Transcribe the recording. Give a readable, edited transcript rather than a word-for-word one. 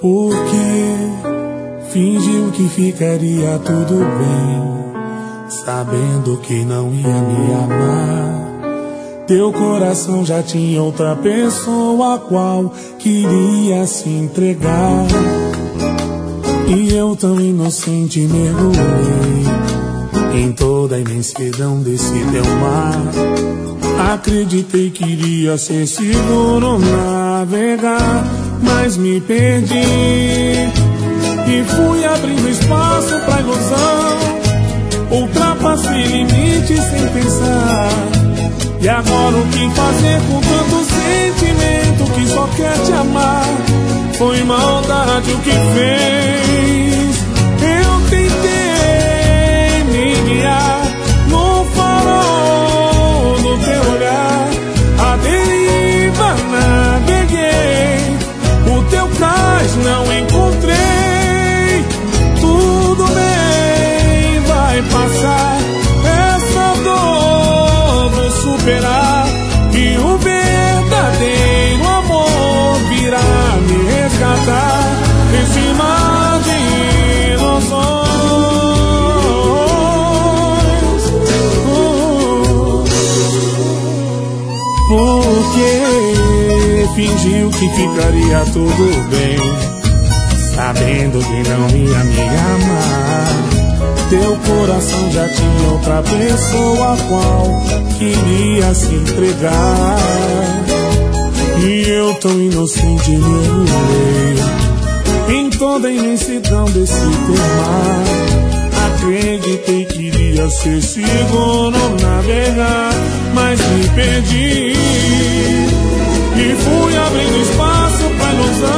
Porque fingiu que ficaria tudo bem, sabendo que não ia me amar. Teu coração já tinha outra pessoa a qual queria se entregar. E eu tão inocente mergulhei em toda a imensidão desse teu mar. Acreditei que iria ser seguro navegar, mas me perdi e fui abrindo espaço pra ilusão. Ultrapassei limites sem pensar. E agora o que fazer com tanto sentimento que só quer te amar? Foi maldade o que fez. Eu tentei me guiar no farol do teu olhar. A deriva naveguei, o teu cais não encontrei. Tudo bem, vai passar essa dor, vou superar. E o verdadeiro amor virá me resgatar desse mar de ilusões. Porque fingiu que ficaria tudo bem, sabendo que não ia me amar. Teu coração já tinha outra pessoa a qual queria se entregar. E eu tão inocente mergulhei em toda a imensidão desse teu mar. Acreditei que iria ser seguro navegar, mas me perdi e fui abrindo espaço pra ilusão.